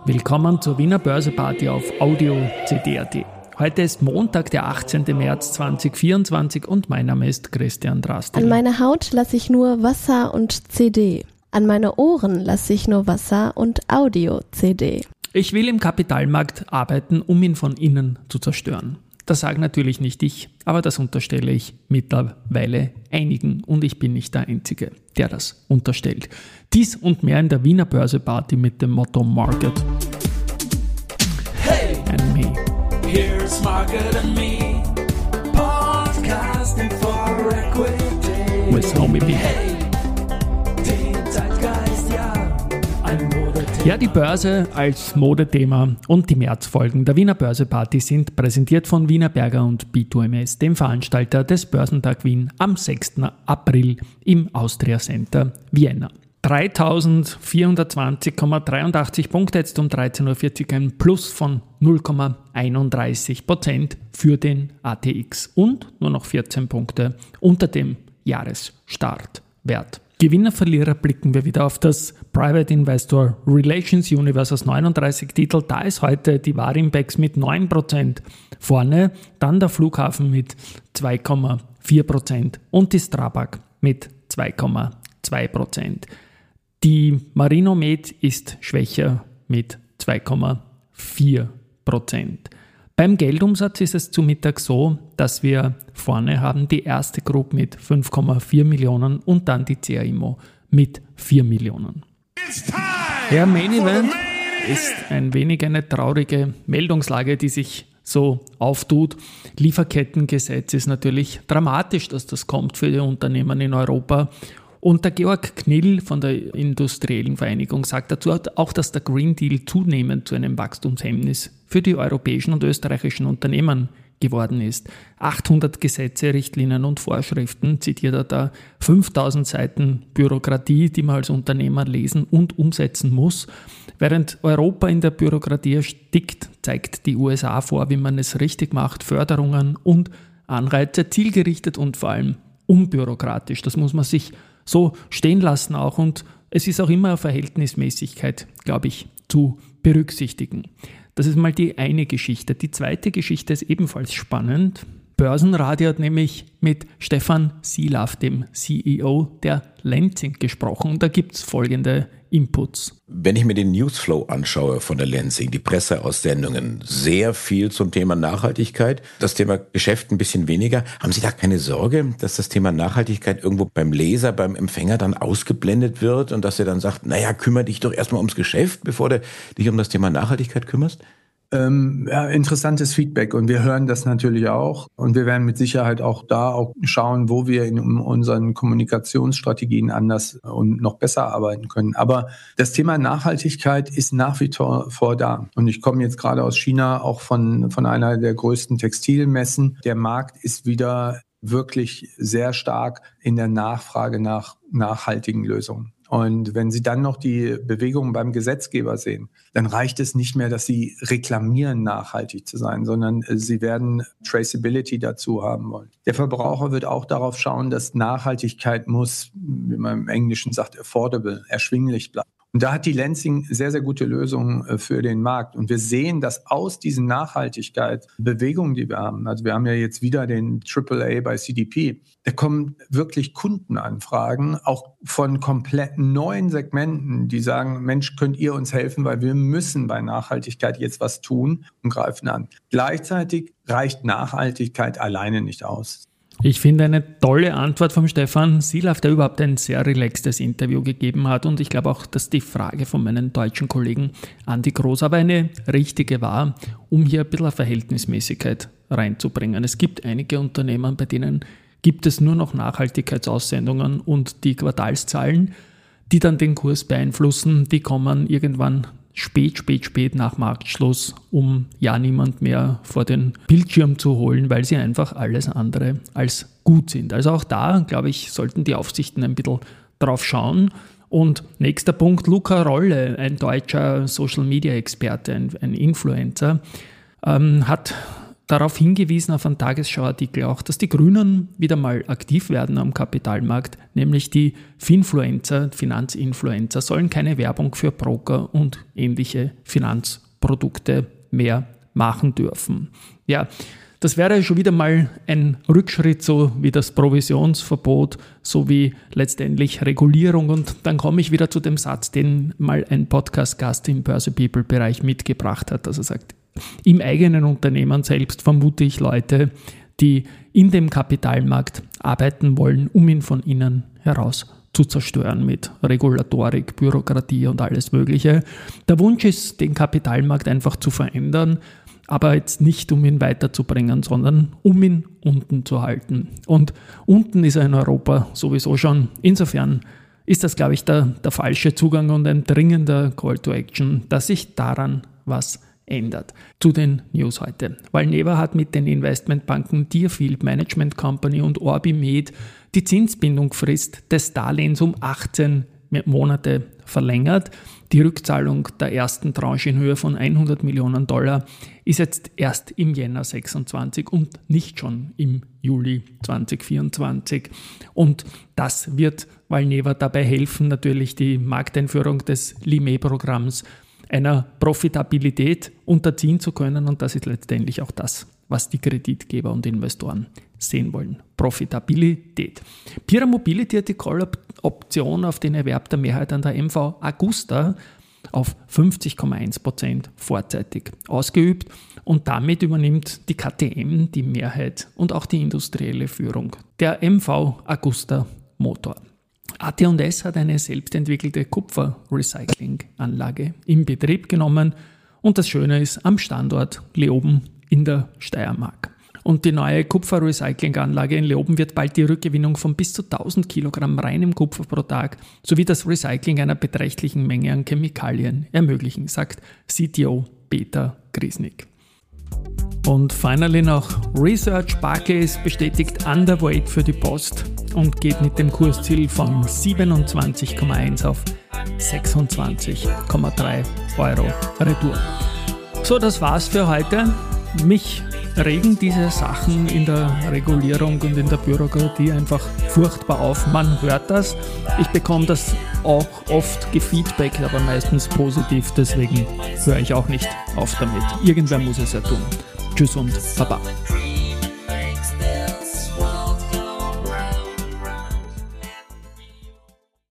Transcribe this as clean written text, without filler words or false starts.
Willkommen zur Wiener Börseparty auf Audio CD.at. Heute ist Montag, der 18. März 2024 und mein Name ist Christian Drastil. An meine Haut lasse ich nur Wasser und CD. An meine Ohren lasse ich nur Wasser und Audio-CD. Ich will im Kapitalmarkt arbeiten, um ihn von innen zu zerstören. Das sage natürlich nicht ich, aber das unterstelle ich mittlerweile einigen und ich bin nicht der Einzige, der das unterstellt. Dies und mehr in der Wiener Börseparty mit dem Motto Market and Me. Here's Market and Me, podcasting for equity. With Homie B. Hey, den Zeitgeist, ja, ein Modethema. Ja, die Börse als Modethema und die Märzfolgen der Wiener Börseparty sind präsentiert von Wienerberger und B2MS, dem Veranstalter des Börsentag Wien am 6. April im Austria Center Vienna. 3.420,83 Punkte, jetzt um 13.40 Uhr ein Plus von 0,31% für den ATX und nur noch 14 Punkte unter dem Jahresstartwert. Gewinner, Verlierer blicken wir wieder auf das Private Investor Relations Universe aus 39 Titel. Da ist heute die Warimpex mit 9% vorne, dann der Flughafen mit 2,4% und die Strabag mit 2,2%. Die Marinomed ist schwächer mit 2,4%. Beim Geldumsatz ist es zu Mittag so, dass wir vorne haben die erste Group mit 5,4 Millionen und dann die CA Immo mit 4 Millionen. Der Main Event ist ein wenig eine traurige Meldungslage, die sich so auftut. Lieferkettengesetz ist natürlich dramatisch, dass das kommt für die Unternehmen in Europa. Und der Georg Knill von der Industriellen Vereinigung sagt dazu auch, dass der Green Deal zunehmend zu einem Wachstumshemmnis für die europäischen und österreichischen Unternehmen geworden ist. 800 Gesetze, Richtlinien und Vorschriften, zitiert er da, 5000 Seiten Bürokratie, die man als Unternehmer lesen und umsetzen muss. Während Europa in der Bürokratie erstickt, zeigt die USA vor, wie man es richtig macht, Förderungen und Anreize zielgerichtet und vor allem unbürokratisch. Das muss man sich so stehen lassen auch und es ist auch immer eine Verhältnismäßigkeit, glaube ich, zu berücksichtigen. Das ist mal die eine Geschichte. Die zweite Geschichte ist ebenfalls spannend. Börsenradio hat nämlich mit Stefan Sielaff, dem CEO der Lenzing, gesprochen und da gibt es folgende Inputs. Wenn ich mir den Newsflow anschaue von der Lenzing, die Presseaussendungen, sehr viel zum Thema Nachhaltigkeit, das Thema Geschäft ein bisschen weniger. Haben Sie da keine Sorge, dass das Thema Nachhaltigkeit irgendwo beim Leser, beim Empfänger dann ausgeblendet wird und dass er dann sagt, naja, kümmere dich doch erstmal ums Geschäft, bevor du dich um das Thema Nachhaltigkeit kümmerst? Ja, interessantes Feedback und wir hören das natürlich auch und wir werden mit Sicherheit auch schauen, wo wir in unseren Kommunikationsstrategien anders und noch besser arbeiten können. Aber das Thema Nachhaltigkeit ist nach wie vor da und ich komme jetzt gerade aus China, auch von einer der größten Textilmessen. Der Markt ist wieder wirklich sehr stark in der Nachfrage nach nachhaltigen Lösungen. Und wenn Sie dann noch die Bewegungen beim Gesetzgeber sehen, dann reicht es nicht mehr, dass Sie reklamieren, nachhaltig zu sein, sondern Sie werden Traceability dazu haben wollen. Der Verbraucher wird auch darauf schauen, dass Nachhaltigkeit muss, wie man im Englischen sagt, affordable, erschwinglich bleiben. Und da hat die Lenzing sehr, sehr gute Lösungen für den Markt. Und wir sehen, dass aus diesen Nachhaltigkeitsbewegungen, die wir haben, also wir haben ja jetzt wieder den AAA bei CDP, da kommen wirklich Kundenanfragen, auch von komplett neuen Segmenten, die sagen, Mensch, könnt ihr uns helfen, weil wir müssen bei Nachhaltigkeit jetzt was tun und greifen an. Gleichzeitig reicht Nachhaltigkeit alleine nicht aus. Ich finde eine tolle Antwort vom Stefan Sielaff, der überhaupt ein sehr relaxtes Interview gegeben hat und ich glaube auch, dass die Frage von meinen deutschen Kollegen Andi Groß aber eine richtige war, um hier ein bisschen Verhältnismäßigkeit reinzubringen. Es gibt einige Unternehmen, bei denen gibt es nur noch Nachhaltigkeitsaussendungen und die Quartalszahlen, die dann den Kurs beeinflussen, die kommen irgendwann spät nach Marktschluss, um ja niemand mehr vor den Bildschirm zu holen, weil sie einfach alles andere als gut sind. Also auch da, glaube ich, sollten die Aufsichten ein bisschen drauf schauen. Und nächster Punkt, Luca Rolle, ein deutscher Social-Media-Experte, ein Influencer, hat darauf hingewiesen auf einen Tagesschauartikel auch, dass die Grünen wieder mal aktiv werden am Kapitalmarkt, nämlich die Finfluencer, Finanzinfluencer, sollen keine Werbung für Broker und ähnliche Finanzprodukte mehr machen dürfen. Ja, das wäre schon wieder mal ein Rückschritt, so wie das Provisionsverbot, so wie letztendlich Regulierung. Und dann komme ich wieder zu dem Satz, den mal ein Podcast-Gast im Börse People-Bereich mitgebracht hat, dass er sagt, im eigenen Unternehmen selbst vermute ich Leute, die in dem Kapitalmarkt arbeiten wollen, um ihn von innen heraus zu zerstören mit Regulatorik, Bürokratie und alles Mögliche. Der Wunsch ist, den Kapitalmarkt einfach zu verändern, aber jetzt nicht, um ihn weiterzubringen, sondern um ihn unten zu halten. Und unten ist er in Europa sowieso schon. Insofern ist das, glaube ich, der falsche Zugang und ein dringender Call to Action, dass sich daran was ändert. Zu den News heute. Valneva hat mit den Investmentbanken Deerfield Management Company und Orbimed die Zinsbindungsfrist des Darlehens um 18 Monate verlängert. Die Rückzahlung der ersten Tranche in Höhe von $100 Millionen ist jetzt erst im Jänner 26 und nicht schon im Juli 2024. Und das wird Valneva dabei helfen, natürlich die Markteinführung des LIME-Programms einer Profitabilität unterziehen zu können. Und das ist letztendlich auch das, was die Kreditgeber und Investoren sehen wollen. Profitabilität. Pira Mobility hat die Call-Option auf den Erwerb der Mehrheit an der MV Agusta auf 50,1% vorzeitig ausgeübt und damit übernimmt die KTM die Mehrheit und auch die industrielle Führung der MV Agusta Motor. AT&S hat eine selbstentwickelte Kupferrecyclinganlage in Betrieb genommen und das Schöne ist am Standort Leoben in der Steiermark. Und die neue Kupferrecyclinganlage in Leoben wird bald die Rückgewinnung von bis zu 1000 Kilogramm reinem Kupfer pro Tag sowie das Recycling einer beträchtlichen Menge an Chemikalien ermöglichen, sagt CTO Peter Griesnick. Und finally noch Research Barclays bestätigt Underweight für die Post und geht mit dem Kursziel von 27,1 auf 26,3 Euro retour. So, das war's für heute. Mich regen diese Sachen in der Regulierung und in der Bürokratie einfach furchtbar auf. Man hört das. Ich bekomme das auch oft gefeedbackt, aber meistens positiv. Deswegen höre ich auch nicht auf damit. Irgendwer muss es ja tun. Tschüss und Baba.